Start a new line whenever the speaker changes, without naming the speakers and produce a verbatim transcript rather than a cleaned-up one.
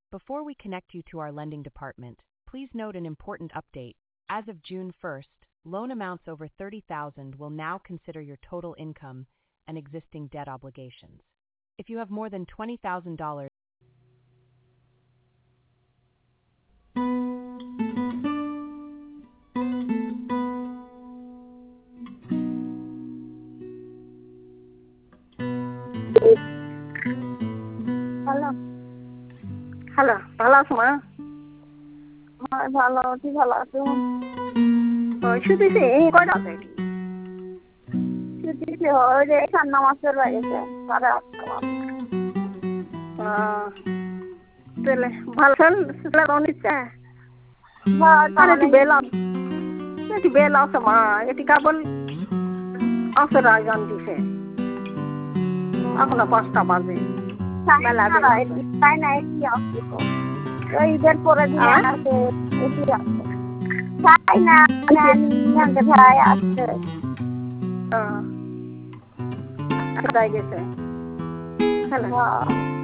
Before we connect you to our lending department, please note an important update. As of June first, loan amounts over thirty thousand dollars will now consider your total income and existing debt obligations. If you have more than twenty thousand dollars,
hello hello ভালো আছো মা? হ্যাঁ ভালো আছি, ভালো আছো? ওই শুধুছি কয়টা আছে শুধুছি ওই যে ঠান্ডা মাছের বাইরেছে সাড়ে আটটা মাস তাহলে ভালো সেটা নিচ্ছে এটি বেলা এটি বেলা আছে মা, এটি কেবল আছে রায়গঞ্জ দিছে এখনো পাঁচটা বাজে তাই না এটি আসছে তো ঈদের পরে দিয়ে আছে এটি আসছে তাই না ভাই আসছে কোথায় গেছে হ্যালো